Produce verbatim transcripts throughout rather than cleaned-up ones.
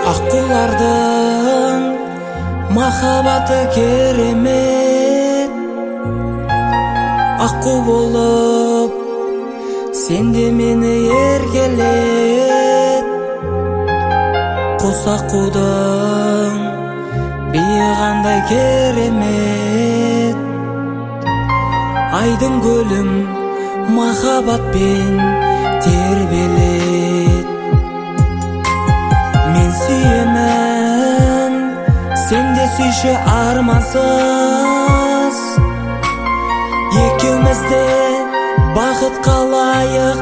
Аққулардың махаббаты керемет. Аққу болып сенде мені еркелет. Құс аққудың биі қандай керемет. Айдың көлім махаббатпен тербелет. Мен сүйемін, сен де сүйші армансыз. Екеумізде бақытқа лайық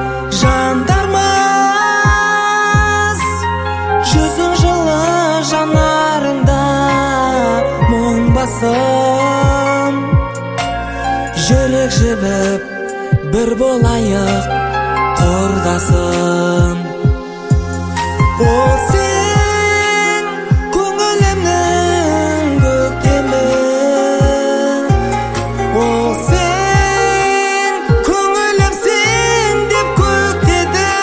жандармыз. Жүзің жылы жанарыңда мұң басым. Жүрек жібіп бір болайық құрдасым. О сен көңілімнің көктемі. О сен көңілім сен деп көктеді.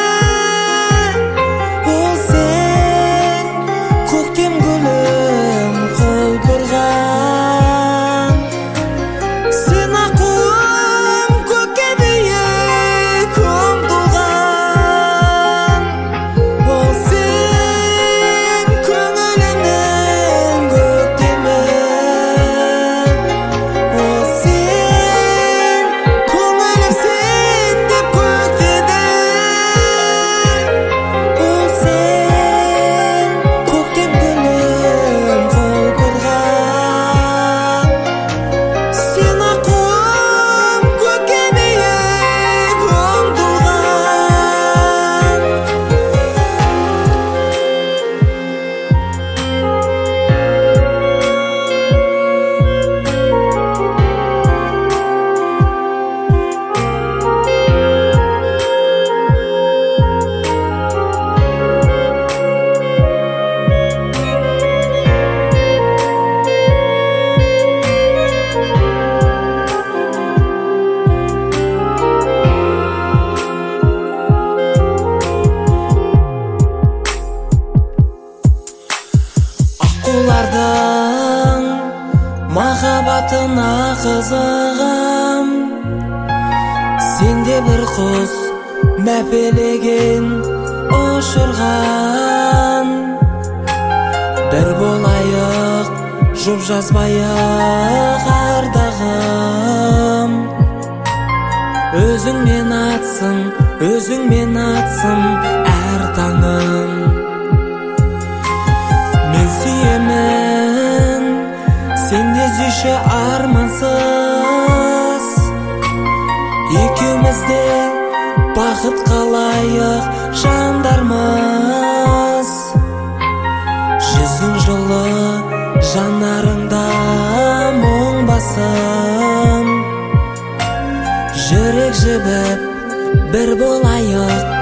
О сен көктем гүлім құлпырған. Сен аққуым көкке биік ұмтылған. О сен көңілімнің көктемі. О сен көңілім сен деп көктеді. О сен көктем гүлім құлпырған. Сен аққуым көкке биік ұмтылған. Аққулардың махаббатына қызығам. Сенде бір құс мәпелеген ұшырған. Бір болайық жұп жазбайық ардағым. Өзіңмен атсын, өзіңмен атсын әр таңым. Мен сүйемін, сен де сүйші армансыз. Екеумізде бақытқа лайық жандармыз. Жүзің жылы жанарыңда мұң басым. Жүрек жібіп бір болайық